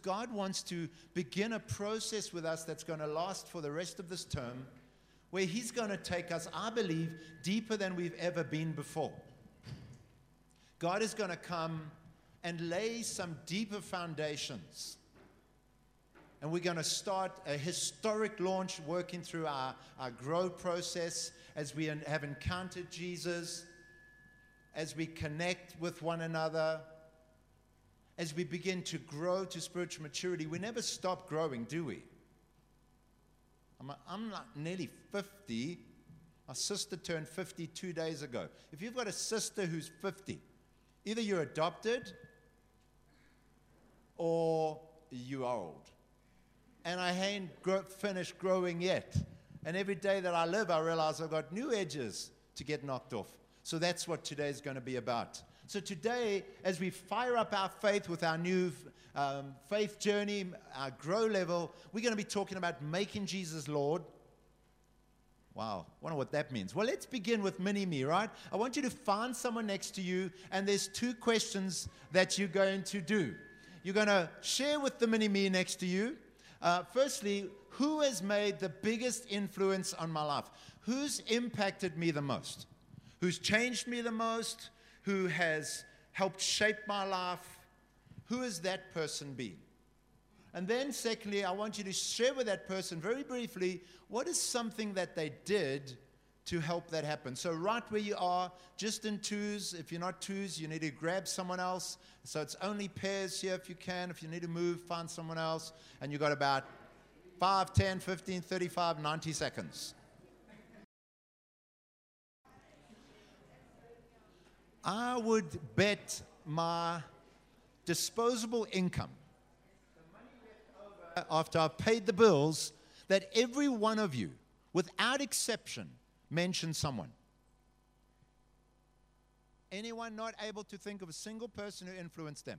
God wants to begin a process with us that's going to last for the rest of this term, where He's going to take us, I believe, deeper than we've ever been before. God is going to come and lay some deeper foundations. And we're going to start a historic launch working through our grow process as we have encountered Jesus, as we connect with one another, as we begin to grow to spiritual maturity. We never stop growing, do we? I'm like nearly 50. My sister turned 50 2 days ago. If you've got a sister who's 50, either you're adopted or you're old. And I ain't finished growing yet. And every day that I live, I realize I've got new edges to get knocked off. So that's what today is going to be about. So today, as we fire up our faith with our new faith journey, our grow level, we're going to be talking about making Jesus Lord. Wow, I wonder what that means. Well, let's begin with mini-me, right? I want you to find someone next to you, and there's 2 questions that you're going to do. You're going to share with the mini-me next to you. Firstly, who has made the biggest influence on my life? Who's impacted me the most? Who's changed me the most? Who has helped shape my life? Who has that person been? And then secondly, I want you to share with that person very briefly, what is something that they did to help that happen? So right where you are, just in twos. If you're not twos, you need to grab someone else. So it's only pairs here if you can. If you need to move, find someone else. And you've got about 5, 10, 15, 35, 90 seconds. I would bet my disposable income, after I've paid the bills, that every one of you, without exception, mentioned someone. Anyone not able to think of a single person who influenced them?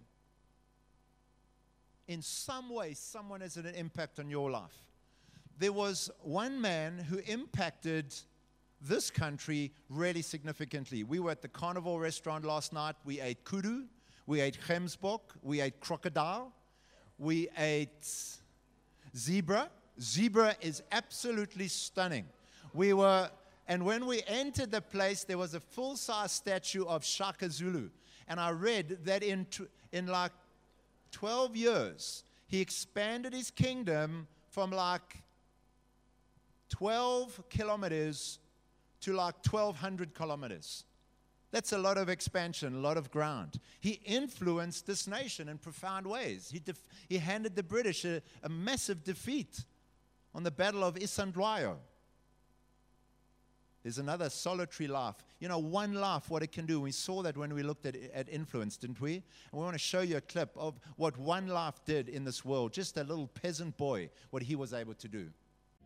In some way, someone has had an impact on your life. There was one man who impacted this country really significantly. We were at the Carnival restaurant last night. We ate kudu, we ate gemsbok, we ate crocodile, we ate zebra. Zebra is absolutely stunning. And when we entered the place, there was a full-size statue of Shaka Zulu. And I read that in like 12 years, he expanded his kingdom from like 12 kilometers to like 1,200 kilometers. That's a lot of expansion, a lot of ground. He influenced this nation in profound ways. He handed the British a massive defeat on the Battle of Isandlwayo. There's another solitary life. You know, one life, what it can do. We saw that when we looked at influence, didn't we? And we want to show you a clip of what one life did in this world. Just a little peasant boy, what he was able to do.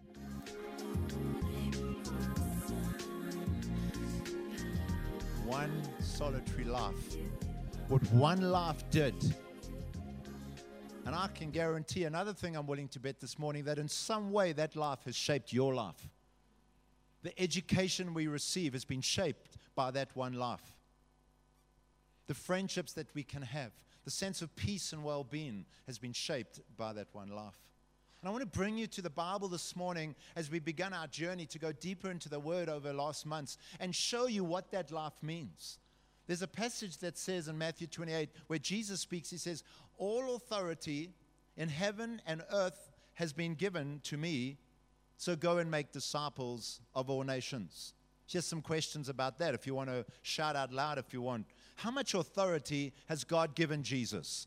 One solitary life. What one life did. And I can guarantee another thing I'm willing to bet this morning, that in some way that life has shaped your life. The education we receive has been shaped by that one life. The friendships that we can have, the sense of peace and well-being has been shaped by that one life. And I want to bring you to the Bible this morning as we begun our journey to go deeper into the Word over the last months and show you what that life means. There's a passage that says in Matthew 28 where Jesus speaks, he says, "All authority in heaven and earth has been given to me, so go and make disciples of all nations." Here's some questions about that if you want to shout out loud if you want. How much authority has God given Jesus?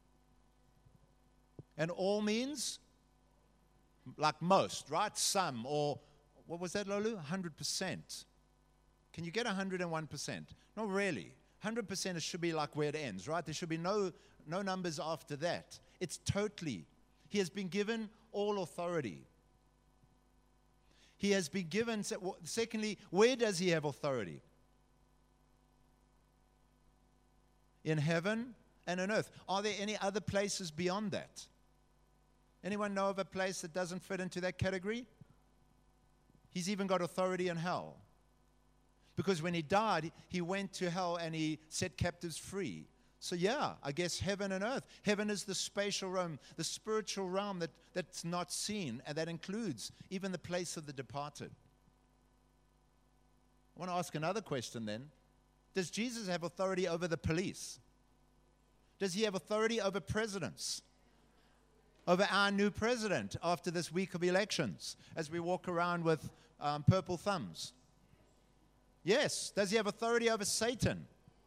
And all means like most, right? Some, or what was that, Lolu? 100%. Can you get 101%? Not really. 100% it should be like where it ends, right? There should be no numbers after that. It's totally. He has been given all authority. He has been given, secondly, where does he have authority? In heaven and on earth. Are there any other places beyond that? Anyone know of a place that doesn't fit into that category? He's even got authority in hell. Because when he died, he went to hell and he set captives free. So yeah, I guess heaven and earth. Heaven is the spatial realm, the spiritual realm that's not seen, and that includes even the place of the departed. I want to ask another question then. Does Jesus have authority over the police? Does he have authority over presidents? Over our new president after this week of elections as we walk around with purple thumbs? Yes. Does he have authority over Satan?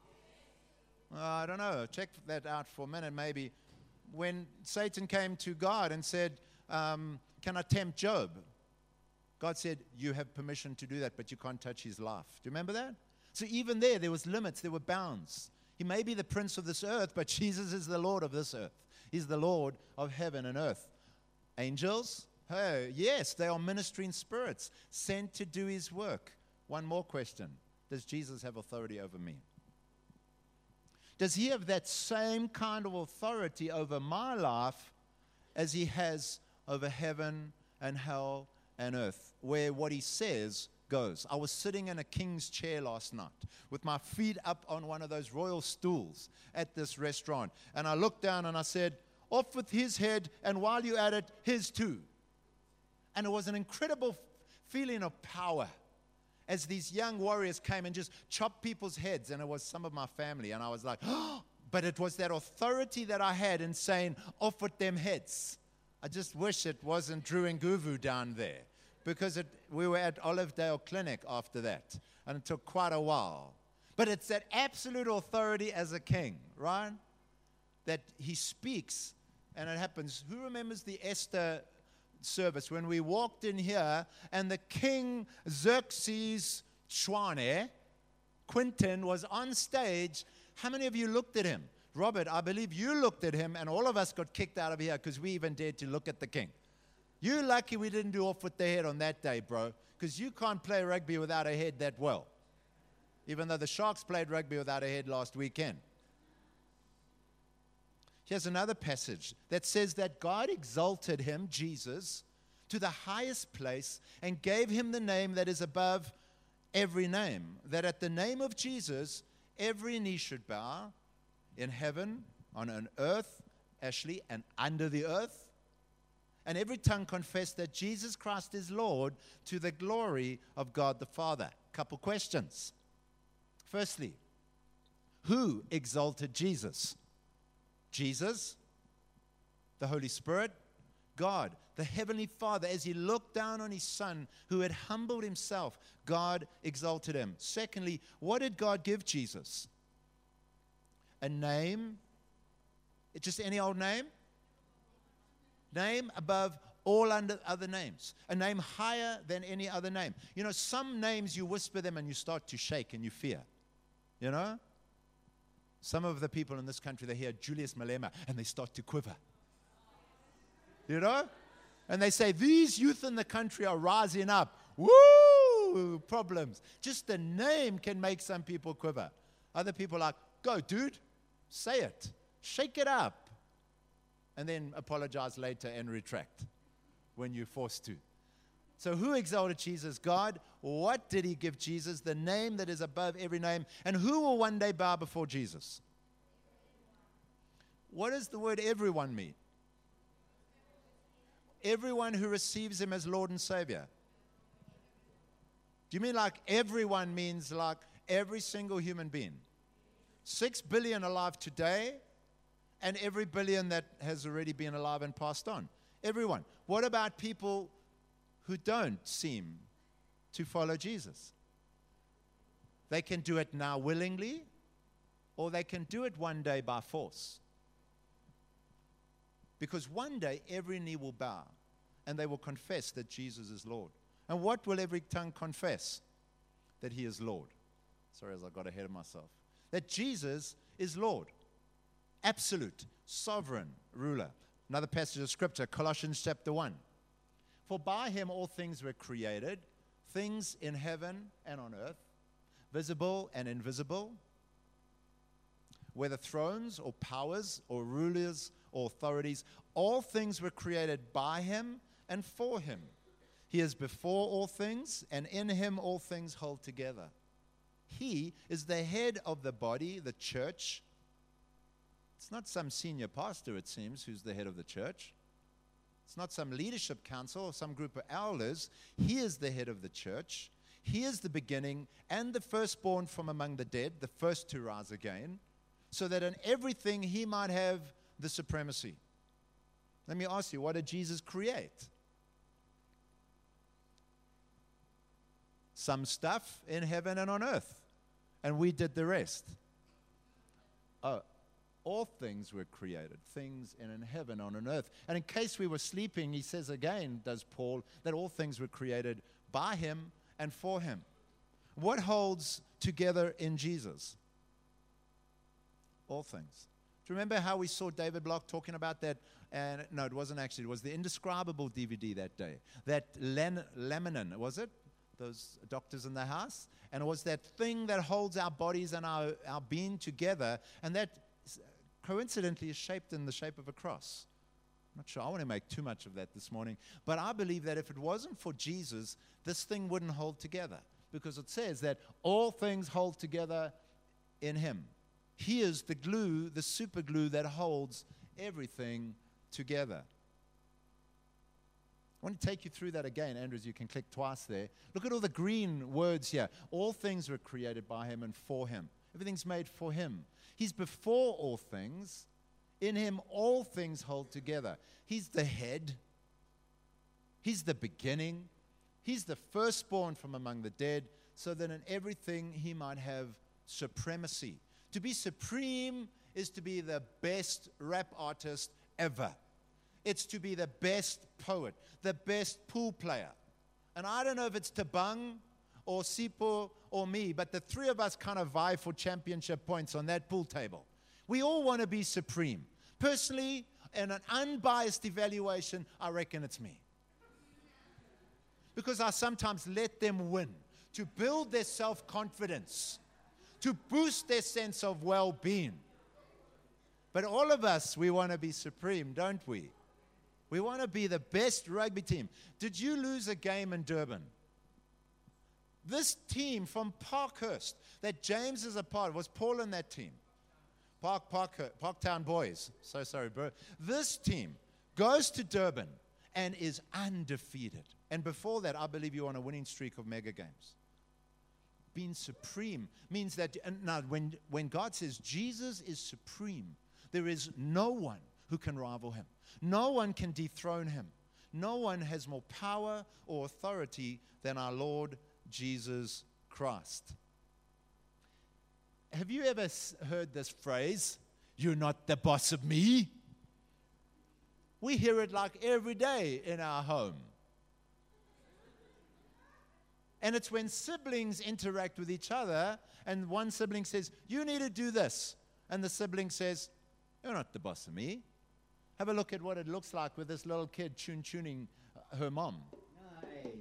I don't know. Check that out for a minute maybe. When Satan came to God and said, can I tempt Job? God said, you have permission to do that, but you can't touch his life. Do you remember that? So even there was limits, there were bounds. He may be the prince of this earth, but Jesus is the Lord of this earth. He's the Lord of heaven and earth. Angels? Oh, yes, they are ministering spirits sent to do his work. One more question. Does Jesus have authority over me? Does he have that same kind of authority over my life as he has over heaven and hell and earth, where what he says goes? I was sitting in a king's chair last night with my feet up on one of those royal stools at this restaurant. And I looked down and I said, off with his head, and while you're at it, his too. And it was an incredible feeling of power as these young warriors came and just chopped people's heads, and it was some of my family, and I was like, oh, but it was that authority that I had in saying, off with them heads. I just wish it wasn't Drew and Guvu down there, because we were at Olivedale Clinic after that, and it took quite a while. But it's that absolute authority as a king, right? That he speaks, and it happens. Who remembers the Esther service when we walked in here and the king Xerxes Schwane, Quinton, was on stage? How many of you looked at him? Robert, I believe you looked at him, and all of us got kicked out of here because we even dared to look at the king. You're lucky we didn't do off with the head on that day, bro, because you can't play rugby without a head that well, even though the Sharks played rugby without a head last weekend. Here's another passage that says that God exalted him, Jesus, to the highest place and gave him the name that is above every name, that at the name of Jesus, every knee should bow in heaven, on earth, Ashley, and under the earth, and every tongue confess that Jesus Christ is Lord, to the glory of God the Father. Couple questions. Firstly, who exalted Jesus? Jesus, the Holy Spirit, God, the Heavenly Father. As he looked down on his Son who had humbled himself, God exalted him. Secondly, what did God give Jesus? A name? Just any old name? Name above all other names. A name higher than any other name. You know, some names you whisper them and you start to shake and you fear. You know? Some of the people in this country, they hear Julius Malema and they start to quiver. You know? And they say, these youth in the country are rising up. Woo! Problems. Just the name can make some people quiver. Other people are like, go, dude. Say it. Shake it up. And then apologize later and retract when you're forced to. So who exalted Jesus? God. What did he give Jesus? The name that is above every name. And who will one day bow before Jesus? What does the word everyone mean? Everyone who receives him as Lord and Savior. Do you mean like everyone means like every single human being? 6 billion alive today, and every billion that has already been alive and passed on. Everyone. What about people who don't seem to follow Jesus? They can do it now willingly, or they can do it one day by force. Because one day every knee will bow and they will confess that Jesus is Lord. And what will every tongue confess? That he is Lord. Sorry, as I got ahead of myself. That Jesus is Lord. Absolute, sovereign ruler. Another passage of scripture, Colossians chapter 1. For by him all things were created, things in heaven and on earth, visible and invisible, whether thrones or powers or rulers or authorities, all things were created by him and for him. He is before all things, and in him all things hold together. He is the head of the body, the church, It's not some senior pastor, it seems, who's the head of the church. It's not some leadership council or some group of elders. He is the head of the church. He is the beginning and the firstborn from among the dead, the first to rise again, so that in everything he might have the supremacy. Let me ask you, what did Jesus create? Some stuff in heaven and on earth, and we did the rest. Oh, all things were created, things in heaven, on earth. And in case we were sleeping, he says again, does Paul, that all things were created by him and for him. What holds together in Jesus? All things. Do you remember how we saw David Block talking about that? And no, it wasn't actually. It was the Indescribable DVD that day. That laminin, was it? Those doctors in the house. And it was that thing that holds our bodies and our being together. And that coincidentally is shaped in the shape of a cross. I'm not sure. I want to make too much of that this morning. But I believe that if it wasn't for Jesus, this thing wouldn't hold together. Because it says that all things hold together in him. He is the glue, the super glue that holds everything together. I want to take you through that again, Andrews. You can click twice there. Look at all the green words here. All things were created by him and for him. Everything's made for him. He's before all things. In him, all things hold together. He's the head. He's the beginning. He's the firstborn from among the dead, so that in everything he might have supremacy. To be supreme is to be the best rap artist ever. It's to be the best poet, the best pool player. And I don't know if it's Tabang or Sipo or me, but the three of us kind of vie for championship points on that pool table. We all want to be supreme. Personally, in an unbiased evaluation, I reckon it's me. Because I sometimes let them win to build their self-confidence, to boost their sense of well-being. But all of us, we want to be supreme, don't we? We want to be the best rugby team. Did you lose a game in Durban? This team from Parkhurst that James is a part of, was Paul in that team? Parktown Boys. So sorry, bro. This team goes to Durban and is undefeated. And before that, I believe you're on a winning streak of mega games. Being supreme means that, now when God says Jesus is supreme, there is no one who can rival him. No one can dethrone him. No one has more power or authority than our Lord Jesus Christ. Have you ever heard this phrase, "You're not the boss of me"? We hear it like every day in our home. And it's when siblings interact with each other and one sibling says, "You need to do this." And the sibling says, "You're not the boss of me." Have a look at what it looks like with this little kid tuning her mom. Nice.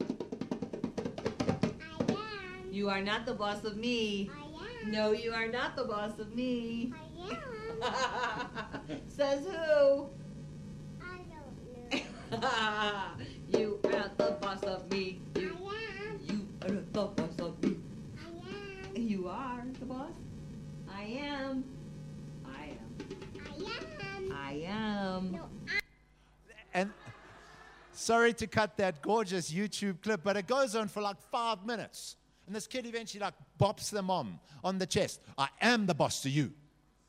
I am. You are not the boss of me. I am. No, you are not the boss of me. I am. Says who? I don't know. You are not the boss of me. I am. You are not the boss of me. I am. You are the boss. I am. I am. I am. I am. No, And sorry to cut that gorgeous YouTube clip, but it goes on for like 5 minutes. And this kid eventually like bops the mom on the chest. "I am the boss to you."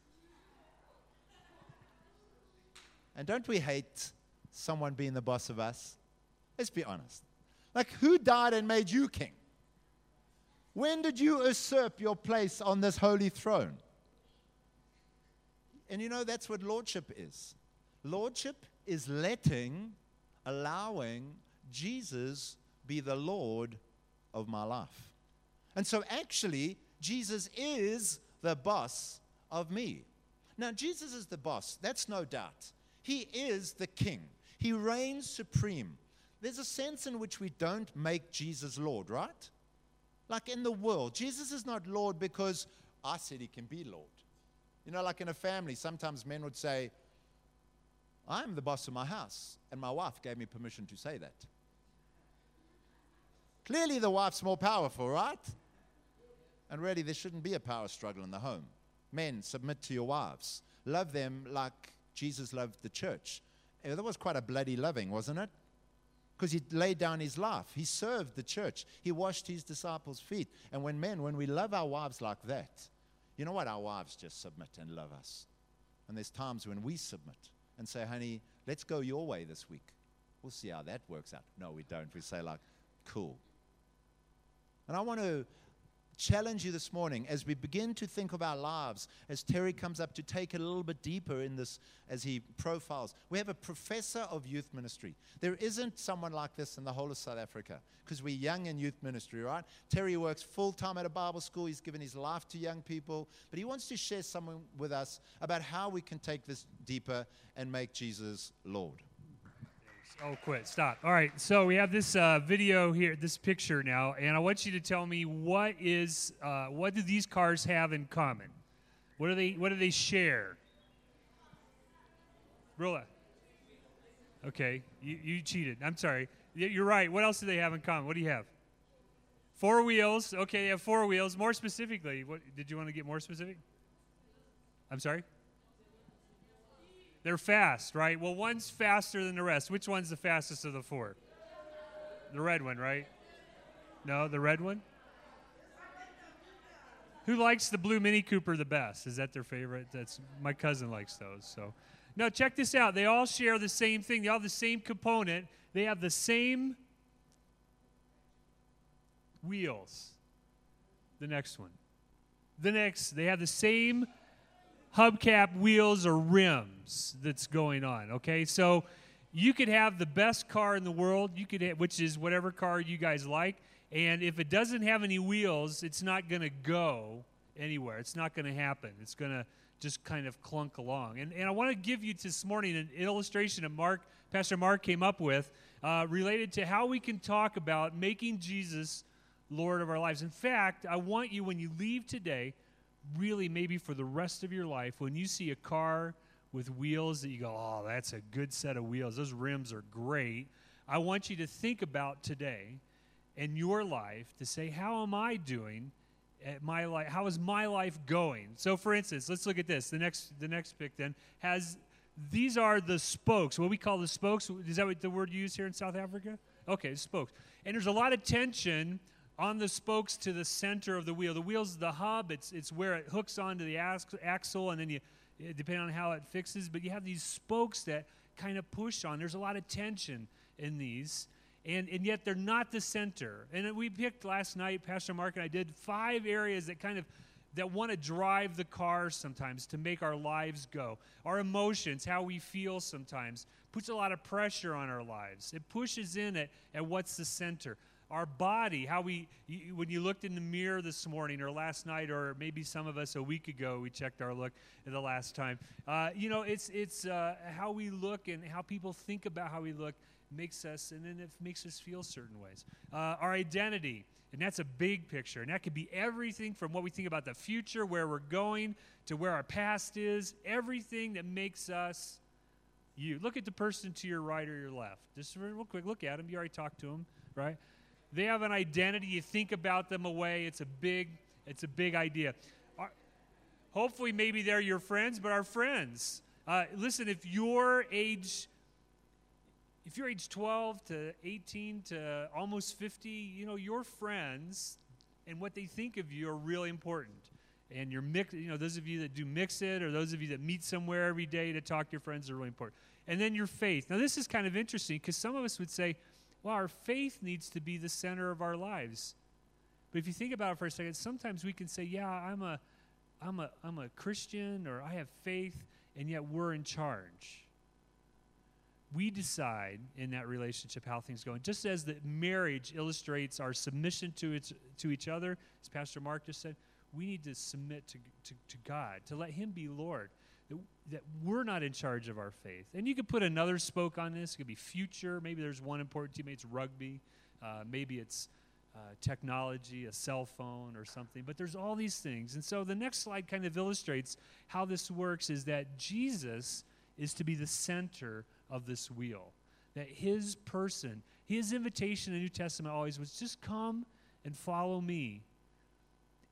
And don't we hate someone being the boss of us? Let's be honest. Like, who died and made you king? When did you usurp your place on this holy throne? And you know, that's what lordship is. Lordship is allowing Jesus be the Lord of my life. And so actually, Jesus is the boss of me. Now, Jesus is the boss, that's no doubt. He is the king. He reigns supreme. There's a sense in which we don't make Jesus Lord, right? Like in the world, Jesus is not Lord because I said he can be Lord. You know, like in a family, sometimes men would say, "I'm the boss of my house," and my wife gave me permission to say that. Clearly the wife's more powerful, right? And really, there shouldn't be a power struggle in the home. Men, submit to your wives. love them like Jesus loved the church. That was quite a bloody loving, wasn't it? Because he laid down his life. He served the church. He washed his disciples' feet. And when we love our wives like that, you know what? Our wives just submit and love us. And there's times when we submit and say, honey, let's go your way this week. We'll see how that works out. No, we don't. We say like, cool. And I want to challenge you this morning as we begin to think of our lives, as Terry comes up to take it a little bit deeper in this as he profiles. We have a professor of youth ministry. There isn't someone like this in the whole of South Africa because we're young in youth ministry, right? Terry works full-time at a Bible school. He's given his life to young people, but he wants to share something with us about how we can take this deeper and make Jesus Lord. Oh, quit. Stop. All right. So we have this video here, this picture now, and I want you to tell me what do these cars have in common? What do they share? Rilla. Okay. You cheated. I'm sorry. You're right. What else do they have in common? What do you have? 4 wheels. Okay, they have 4 wheels. More specifically, what did you want to get more specific? I'm sorry? They're fast, right? Well, one's faster than the rest. Which one's the fastest of the 4? The red one, right? No, the red one? Who likes the blue Mini Cooper the best? Is that their favorite? My cousin likes those. So, no, check this out. They all share the same thing. They all have the same component. They have the same wheels. The next one. They have the same hubcap, wheels, or rims that's going on, okay? So you could have the best car in the world, which is whatever car you guys like, and if it doesn't have any wheels, it's not going to go anywhere. It's not going to happen. It's going to just kind of clunk along. And I want to give you this morning an illustration that Pastor Mark came up with related to how we can talk about making Jesus Lord of our lives. In fact, I want you, when you leave today, really maybe for the rest of your life, when you see a car with wheels that you go, oh, that's a good set of wheels, those rims are great, I want you to think about today in your life to say, how am I doing at my life? How is my life going? So for instance, let's look at this. The next pic then these are the spokes, what we call the spokes. Is that what the word you use here in South Africa? Okay, spokes. And there's a lot of tension on the spokes to the center of the wheel. The wheel's the hub. It's where it hooks onto the axle, and then depending on how it fixes, but you have these spokes that kind of push on. There's a lot of tension in these, and yet they're not the center. And we picked last night, Pastor Mark and I did 5 areas that want to drive the car sometimes to make our lives go. Our emotions, how we feel sometimes, puts a lot of pressure on our lives. It pushes in at what's the center. Our body, when you looked in the mirror this morning or last night, or maybe some of us a week ago, we checked our look the last time. It's how we look and how people think about how we look makes us, and then it makes us feel certain ways. Our identity, and that's a big picture, and that could be everything from what we think about the future, where we're going, to where our past is, everything that makes us you. Look at the person to your right or your left. Just real quick, look at them. You already talked to them, right? They have an identity. You think about them away. It's a big idea. Hopefully, maybe they're your friends, but our friends. Listen, if you're age 12 to 18 to almost 50, your friends and what they think of you are really important. And your those of you that do mix it, or those of you that meet somewhere every day to talk to your friends are really important. And then your faith. Now, this is kind of interesting because some of us would say, well, our faith needs to be the center of our lives. But if you think about it for a second, sometimes we can say, yeah, I'm a Christian, or I have faith, and yet we're in charge. We decide in that relationship how things go. And just as the marriage illustrates our submission to each other, as Pastor Mark just said, we need to submit to God, to let Him be Lord. That we're not in charge of our faith. And you could put another spoke on this. It could be future. Maybe there's one important team. Maybe it's rugby. Maybe it's technology, a cell phone or something. But there's all these things. And so the next slide kind of illustrates how this works, is that Jesus is to be the center of this wheel. That His person, His invitation in the New Testament always was, just come and follow me.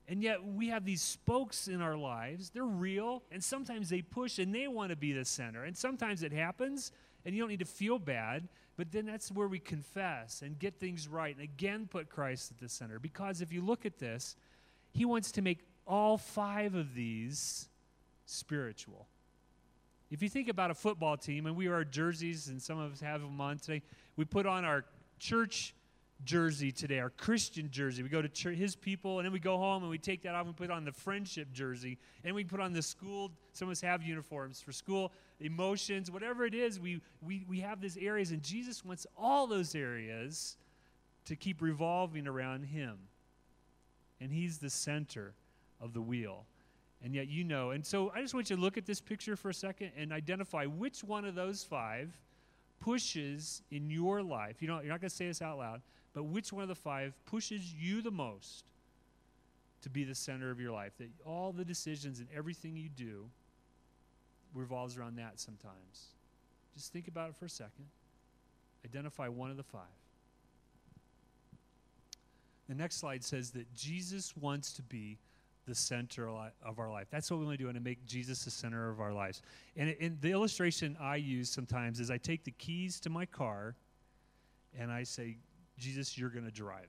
And yet we have these spokes in our lives. They're real, and sometimes they push and they want to be the center. And sometimes it happens, and you don't need to feel bad, but then that's where we confess and get things right and again put Christ at the center. Because if you look at this, he wants to make all 5 of these spiritual. If you think about a football team, and we wear our jerseys, and some of us have them on today, we put on our church jersey today, our Christian jersey. We go to church, his people, and then we go home and we take that off and put on the friendship jersey, and we put on the school. Some of us have uniforms for school, emotions, whatever it is. We have these areas, and Jesus wants all those areas to keep revolving around him, and he's the center of the wheel. And yet you know, and so I just want you to look at this picture for a second and identify which one of those 5 pushes in your life. You're not going to say this out loud, but which one of the 5 pushes you the most to be the center of your life? That all the decisions and everything you do revolves around that sometimes. Just think about it for a second. Identify one of the 5. The next slide says that Jesus wants to be the center of our life. That's what we want to do, and to make Jesus the center of our lives. And the illustration I use sometimes is I take the keys to my car and I say, Jesus, you're going to drive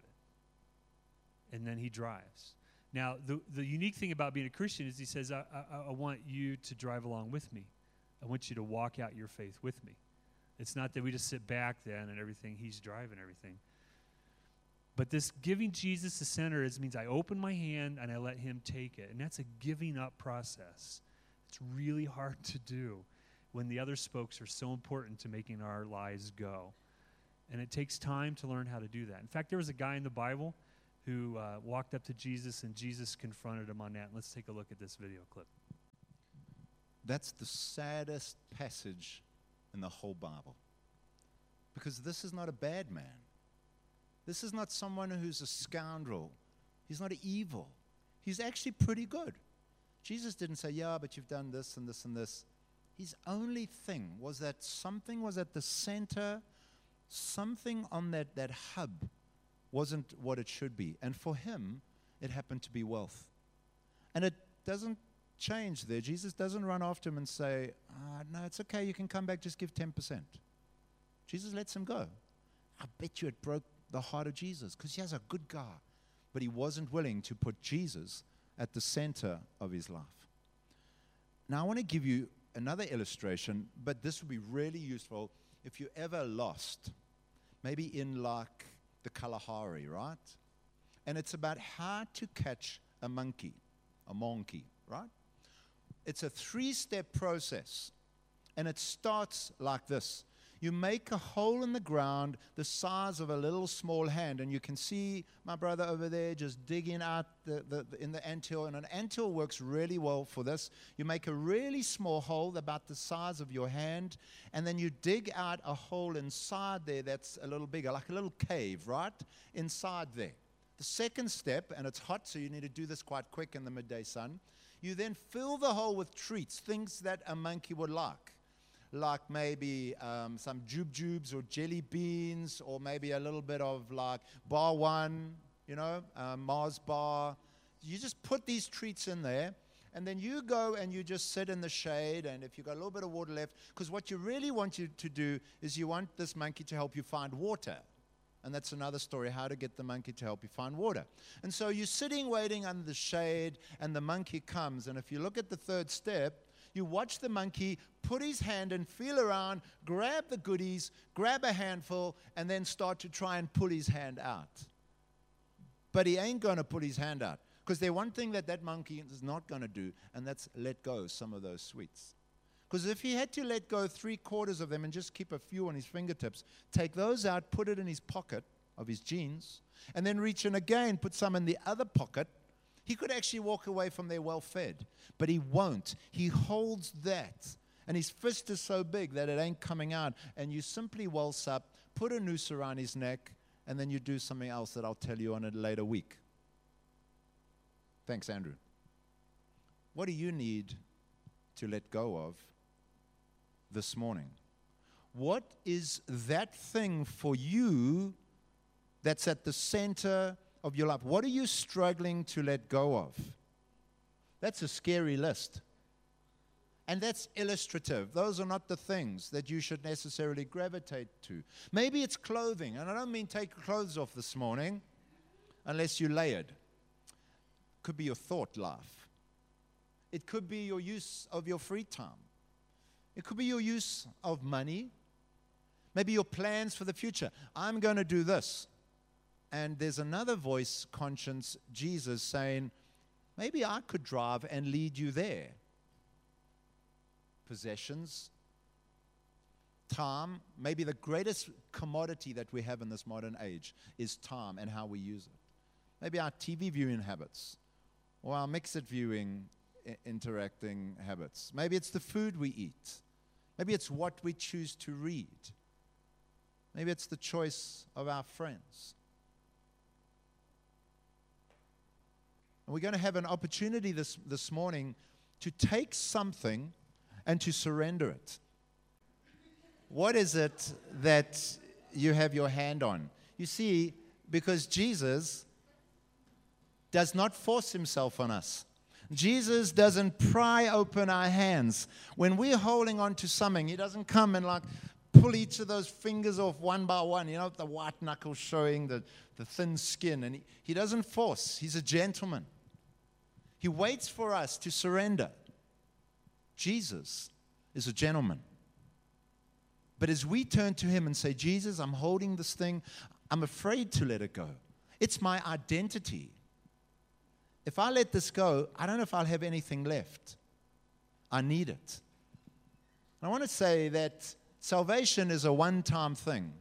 it. And then he drives. Now, the unique thing about being a Christian is he says, I want you to drive along with me. I want you to walk out your faith with me. It's not that we just sit back then and everything, he's driving everything. But this giving Jesus the center means I open my hand and I let him take it. And that's a giving up process. It's really hard to do when the other spokes are so important to making our lives go. And it takes time to learn how to do that. In fact, there was a guy in the Bible who walked up to Jesus, and Jesus confronted him on that. And let's take a look at this video clip. That's the saddest passage in the whole Bible. Because this is not a bad man. This is not someone who's a scoundrel. He's not evil. He's actually pretty good. Jesus didn't say, yeah, but you've done this and this and this. His only thing was that something was at the center, something on that hub wasn't what it should be. And for him, it happened to be wealth. And it doesn't change there. Jesus doesn't run after him and say, no, it's okay, you can come back, just give 10%. Jesus lets him go. I bet you it broke the heart of Jesus, because he has a good guy, but he wasn't willing to put Jesus at the center of his life. Now, I want to give you another illustration, but this would be really useful if you ever lost, maybe in like the Kalahari, right? And it's about how to catch a monkey, right? It's a 3-step process, and it starts like this. You make a hole in the ground the size of a little small hand, and you can see my brother over there just digging out in the anthill, and an anthill works really well for this. You make a really small hole about the size of your hand, and then you dig out a hole inside there that's a little bigger, like a little cave, right? Inside there. The second step, and it's hot, so you need to do this quite quick in the midday sun, you then fill the hole with treats, things that a monkey would like maybe some jubes or jelly beans, or maybe a little bit of like bar one, Mars bar. You just put these treats in there, and then you go and you just sit in the shade, and if you've got a little bit of water left, because what you really want you to do is you want this monkey to help you find water. And that's another story, how to get the monkey to help you find water. And so you're sitting, waiting under the shade, and the monkey comes. And if you look at the third step, you watch the monkey put his hand and feel around, grab the goodies, grab a handful, and then start to try and pull his hand out. But he ain't going to pull his hand out, because there's one thing that monkey is not going to do, and that's let go of some of those sweets. Because if he had to let go 3/4 of them and just keep a few on his fingertips, take those out, put it in his pocket of his jeans, and then reach in again, put some in the other pocket, he could actually walk away from there well-fed. But he won't. He holds that. And his fist is so big that it ain't coming out. And you simply waltz up, put a noose around his neck, and then you do something else that I'll tell you on a later week. Thanks, Andrew. What do you need to let go of this morning? What is that thing for you that's at the center of your life? What are you struggling to let go of? That's a scary list. And that's illustrative. Those are not the things that you should necessarily gravitate to. Maybe it's clothing. And I don't mean take your clothes off this morning unless you're layered. It could be your thought life. It could be your use of your free time. It could be your use of money. Maybe your plans for the future. I'm going to do this. And there's another voice, conscience, Jesus, saying, maybe I could drive and lead you there. Possessions, time, maybe the greatest commodity that we have in this modern age is time and how we use it. Maybe our TV viewing habits or our mixed viewing interacting habits. Maybe it's the food we eat. Maybe it's what we choose to read. Maybe it's the choice of our friends. And we're going to have an opportunity this morning to take something and to surrender it. What is it that you have your hand on? You see, because Jesus does not force himself on us. Jesus doesn't pry open our hands. When we're holding on to something, he doesn't come and like pull each of those fingers off one by one, you know, the white knuckles showing the thin skin. And he doesn't force. He's a gentleman. He waits for us to surrender. Jesus is a gentleman. But as we turn to him and say, Jesus, I'm holding this thing. I'm afraid to let it go. It's my identity. If I let this go, I don't know if I'll have anything left. I need it. I want to say that salvation is a one-time thing.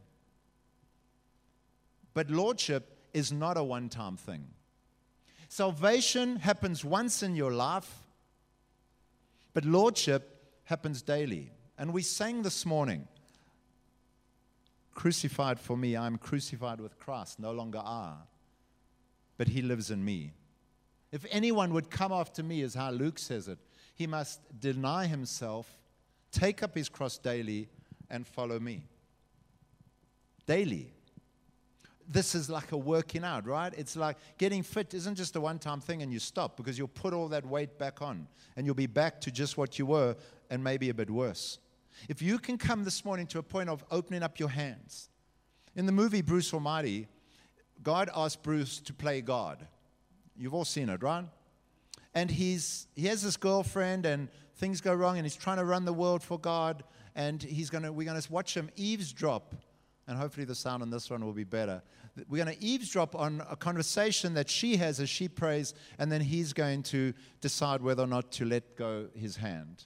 But lordship is not a one-time thing. Salvation happens once in your life, but lordship happens daily. And we sang this morning, crucified for me, I'm crucified with Christ, no longer I, but he lives in me. If anyone would come after me, as how Luke says it, he must deny himself, take up his cross daily, and follow me. Daily. This is like a working out, right? It's like getting fit isn't just a one-time thing and you stop, because you'll put all that weight back on and you'll be back to just what you were and maybe a bit worse. If you can come this morning to a point of opening up your hands. In the movie Bruce Almighty, God asked Bruce to play God. You've all seen it, right? And he has this girlfriend and things go wrong and he's trying to run the world for God, and we're going to watch him eavesdrop, and hopefully the sound on this one will be better. We're going to eavesdrop on a conversation that she has as she prays, and then he's going to decide whether or not to let go his hand.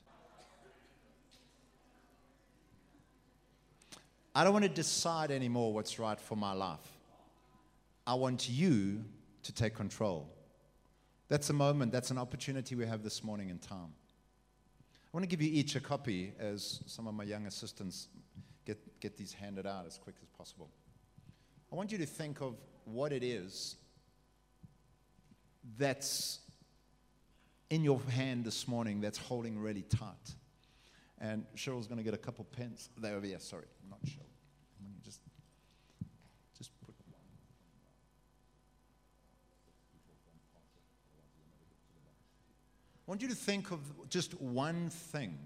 I don't want to decide anymore what's right for my life. I want you to take control. That's a moment, that's an opportunity we have this morning in time. I want to give you each a copy as some of my young assistants get these handed out as quick as possible. I want you to think of what it is that's in your hand this morning that's holding really tight. And Cheryl's going to get a couple pens. They're over here, sorry, not Cheryl. Just put one. I want you to think of just one thing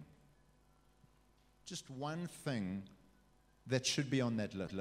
that should be on that list.